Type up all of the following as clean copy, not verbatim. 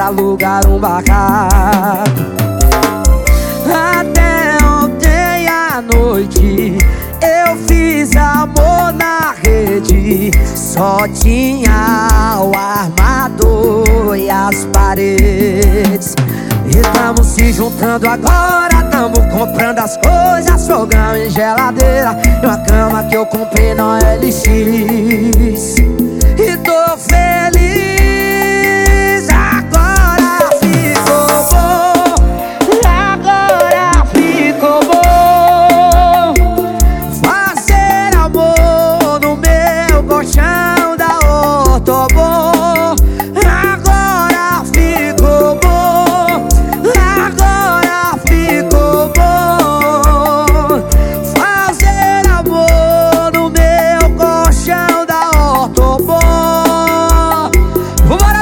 alugar um barraco. Até ontem à noite eu fiz amor na rede. Só tinha o armador e as paredes. E tamo se juntando agora, tamo comprando as coisas, fogão e geladeira, e uma cama que eu comprei na LX. E tô feliz, agora ficou bom, agora ficou bom. Fazer amor no meu colchão da Ortobon. Agora ficou bom, agora ficou bom. Fazer amor no meu colchão da Ortobon. Bora,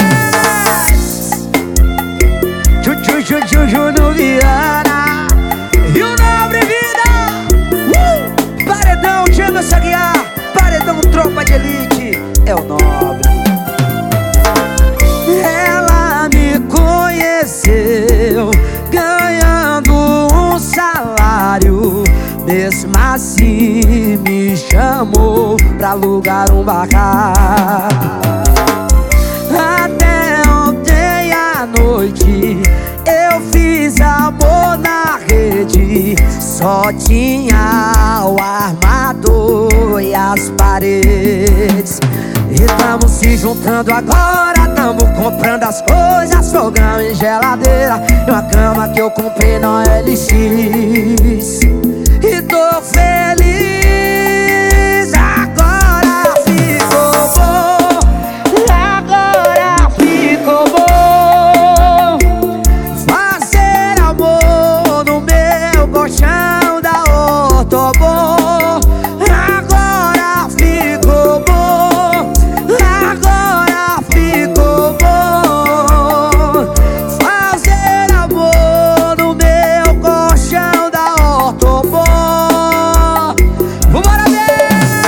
Juno Viana e o Nobre Vida. Paredão Jamerson Aguiar, paredão Tropa de Elite, é o Nobre. Ela me conheceu ganhando um salário, mesmo assim me chamou pra alugar um barraco. Até ontem à noite eu fiz amor na rede. Só tinha o armador e as paredes. E tamo se juntando agora, tamo comprando as coisas, fogão e geladeira, e uma cama que eu comprei na LX. E tô feliz, agora ficou bom, agora ficou bom. Fazer amor no meu colchão da Ortobon. Agora ficou bom, agora ficou bom. Fazer amor no meu colchão da Ortobon. Bora ver!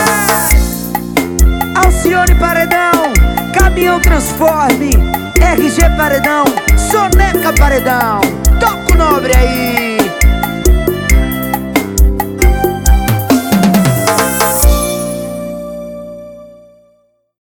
Alcione Paredão, Caminhão Transforme, RG Paredão, Soneca Paredão. Toca o Nobre aí.